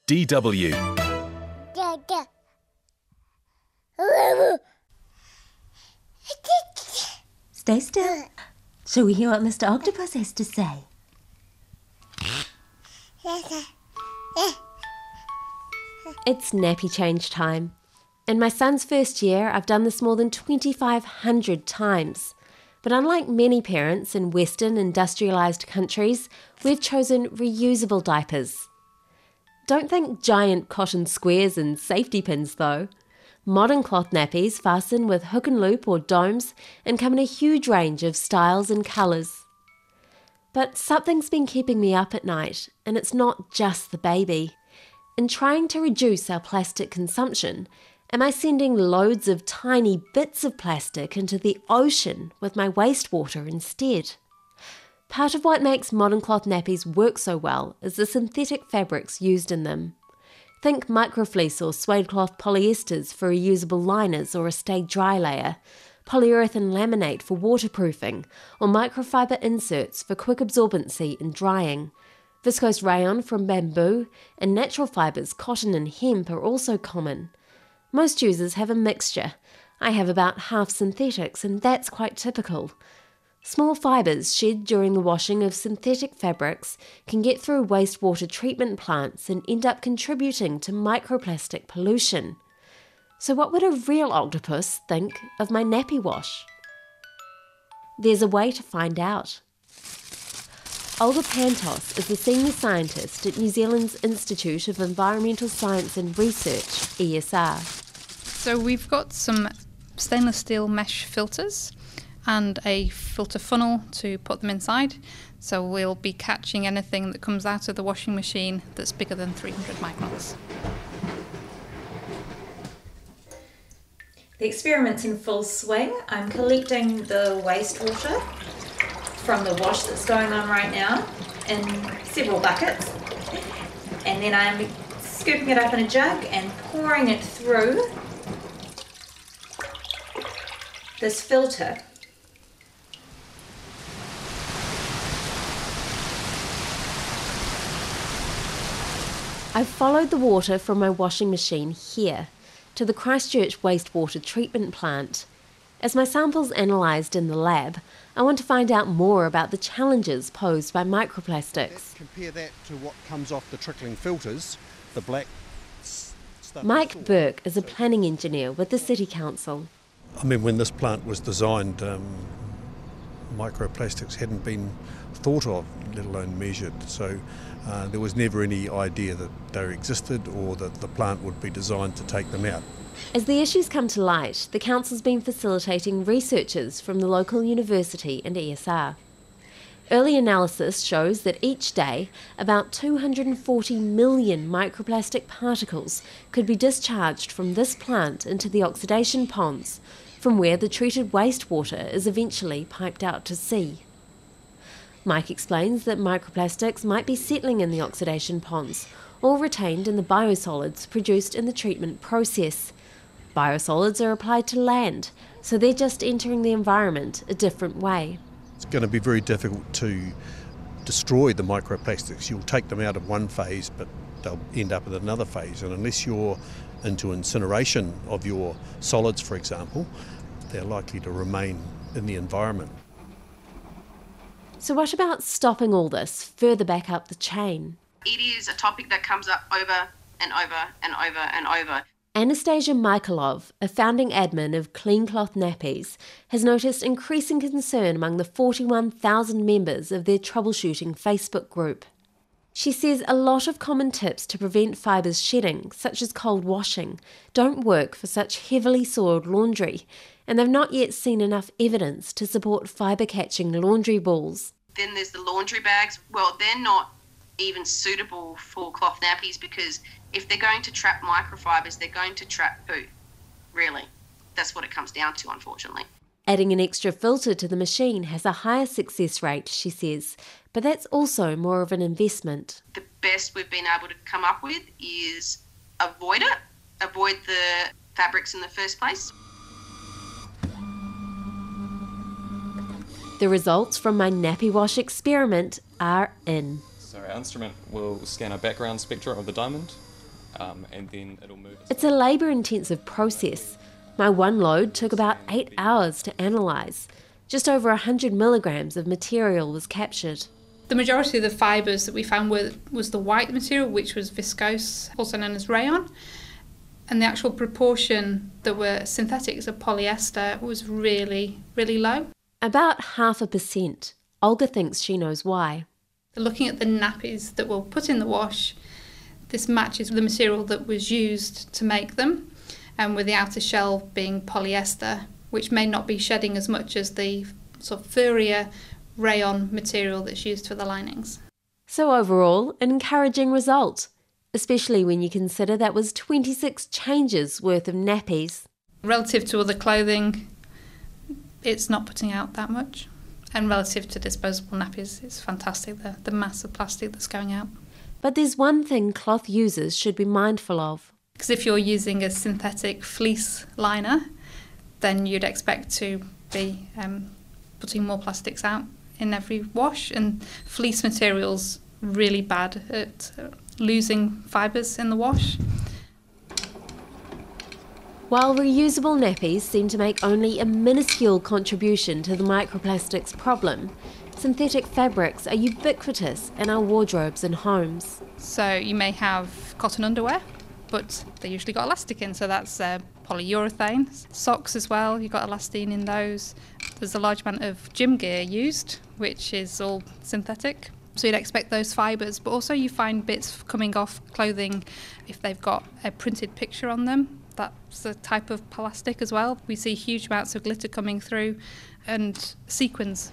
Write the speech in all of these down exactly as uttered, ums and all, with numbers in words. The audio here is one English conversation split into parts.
D W. Stay still. Shall we hear what Mister Octopus has to say? It's nappy change time. In my son's first year, I've done this more than twenty-five hundred times. But unlike many parents in Western industrialised countries, we've chosen reusable diapers. Don't think giant cotton squares and safety pins though. Modern cloth nappies fasten with hook and loop or domes and come in a huge range of styles and colours. But something's been keeping me up at night, and it's not just the baby. In trying to reduce our plastic consumption, am I sending loads of tiny bits of plastic into the ocean with my wastewater instead? Part of what makes modern cloth nappies work so well is the synthetic fabrics used in them. Think microfleece or suede cloth polyesters for reusable liners or a stay dry layer, polyurethane laminate for waterproofing, or microfiber inserts for quick absorbency and drying. Viscose rayon from bamboo and natural fibres, cotton and hemp are also common. Most users have a mixture. I have about half synthetics, and that's quite typical. Small fibres shed during the washing of synthetic fabrics can get through wastewater treatment plants and end up contributing to microplastic pollution. So what would a real octopus think of my nappy wash? There's a way to find out. Olga Pantos is the senior scientist at New Zealand's Institute of Environmental Science and Research, E S R. So we've got some stainless steel mesh filters and a filter funnel to put them inside. So we'll be catching anything that comes out of the washing machine that's bigger than three hundred microns. The experiment's in full swing. I'm collecting the wastewater from the wash that's going on right now in several buckets. And then I'm scooping it up in a jug and pouring it through this filter. I've followed the water from my washing machine here to the Christchurch wastewater treatment plant. As my sample's analysed in the lab, I want to find out more about the challenges posed by microplastics. Let's compare that to what comes off the trickling filters, the black stuff. Mike Burke is a planning engineer with the City Council. I mean, when this plant was designed, um, microplastics hadn't been thought of, let alone measured. So uh, there was never any idea that they existed or that the plant would be designed to take them out. As the issues come to light, the Council's been facilitating researchers from the local university and E S R. Early analysis shows that each day, about two hundred forty million microplastic particles could be discharged from this plant into the oxidation ponds, from where the treated wastewater is eventually piped out to sea. Mike explains that microplastics might be settling in the oxidation ponds, or retained in the biosolids produced in the treatment process. Biosolids are applied to land, so they're just entering the environment a different way. It's going to be very difficult to destroy the microplastics. You'll take them out of one phase, but they'll end up in another phase. And unless you're into incineration of your solids, for example, they're likely to remain in the environment. So what about stopping all this further back up the chain? It is a topic that comes up over and over and over and over. Anastasia Michailov, a founding admin of Clean Cloth Nappies, has noticed increasing concern among the forty-one thousand members of their troubleshooting Facebook group. She says a lot of common tips to prevent fibres shedding, such as cold washing, don't work for such heavily soiled laundry, and they've not yet seen enough evidence to support fibre-catching laundry balls. Then there's the laundry bags. Well, they're not even suitable for cloth nappies because if they're going to trap microfibres, they're going to trap poo, really. That's what it comes down to, unfortunately. Adding an extra filter to the machine has a higher success rate, she says, but that's also more of an investment. The best we've been able to come up with is avoid it, avoid the fabrics in the first place. The results from my nappy wash experiment are in. So our instrument will scan a background spectra of the diamond, um, and then it'll move. It's a labour-intensive process. My one load took about eight hours to analyse. Just over one hundred milligrams of material was captured. The majority of the fibres that we found were, was the white material, which was viscose, also known as rayon. And the actual proportion that were synthetics of polyester was really, really low. About half a percent. Olga thinks she knows why. Looking at the nappies that were put in the wash, this matches the material that was used to make them, and with the outer shell being polyester, which may not be shedding as much as the sort of furrier rayon material that's used for the linings. So overall, an encouraging result, especially when you consider that was twenty-six changes worth of nappies. Relative to other clothing, it's not putting out that much. And relative to disposable nappies, it's fantastic, the, the mass of plastic that's going out. But there's one thing cloth users should be mindful of. Because if you're using a synthetic fleece liner, then you'd expect to be um, putting more plastics out in every wash. And fleece material's really bad at uh, losing fibres in the wash. While reusable nappies seem to make only a minuscule contribution to the microplastics problem, synthetic fabrics are ubiquitous in our wardrobes and homes. So you may have cotton underwear, but they usually got elastic in, so that's uh, polyurethane. Socks as well, you've got elastine in those. There's a large amount of gym gear used, which is all synthetic. So you'd expect those fibres, but also you find bits coming off clothing if they've got a printed picture on them. That's a type of plastic as well. We see huge amounts of glitter coming through and sequins.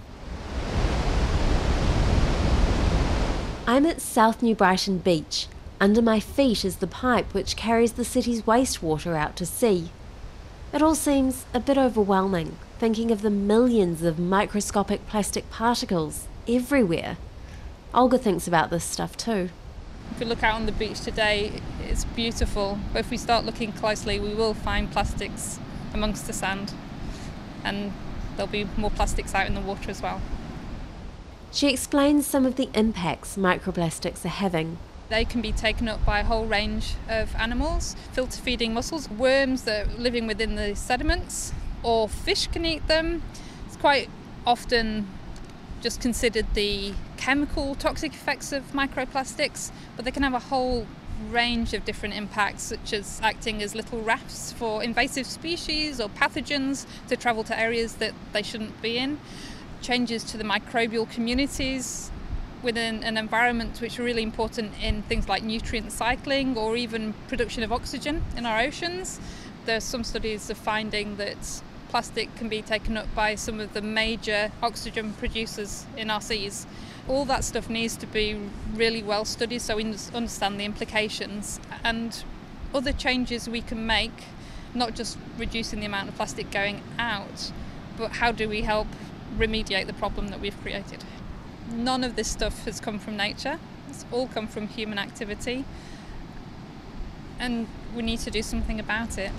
I'm at South New Brighton Beach. Under my feet is the pipe which carries the city's wastewater out to sea. It all seems a bit overwhelming, thinking of the millions of microscopic plastic particles everywhere. Olga thinks about this stuff too. If we look out on the beach today, it's beautiful, but if we start looking closely, we will find plastics amongst the sand, and there'll be more plastics out in the water as well. She explains some of the impacts microplastics are having. They can be taken up by a whole range of animals, filter-feeding mussels, worms that are living within the sediments, or fish can eat them. It's quite often just considered the chemical toxic effects of microplastics, but they can have a whole range of different impacts, such as acting as little rafts for invasive species or pathogens to travel to areas that they shouldn't be in. Changes to the microbial communities within an environment which are really important in things like nutrient cycling or even production of oxygen in our oceans. There's some studies of finding that plastic can be taken up by some of the major oxygen producers in our seas. All that stuff needs to be really well studied so we understand the implications and other changes we can make, not just reducing the amount of plastic going out, but how do we help remediate the problem that we've created. None of this stuff has come from nature, it's all come from human activity, and we need to do something about it.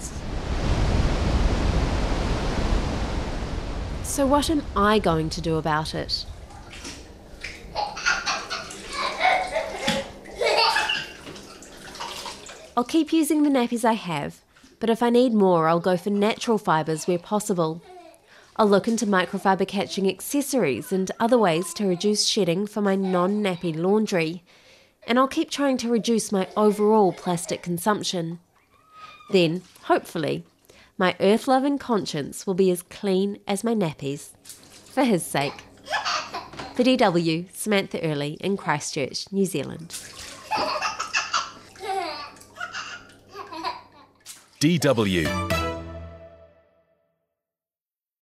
So what am I going to do about it? I'll keep using the nappies I have, but if I need more, I'll go for natural fibres where possible. I'll look into microfibre catching accessories and other ways to reduce shedding for my non-nappy laundry, and I'll keep trying to reduce my overall plastic consumption. Then, hopefully, my earth-loving conscience will be as clean as my nappies, for his sake. For D W, Samantha Early in Christchurch, New Zealand. D W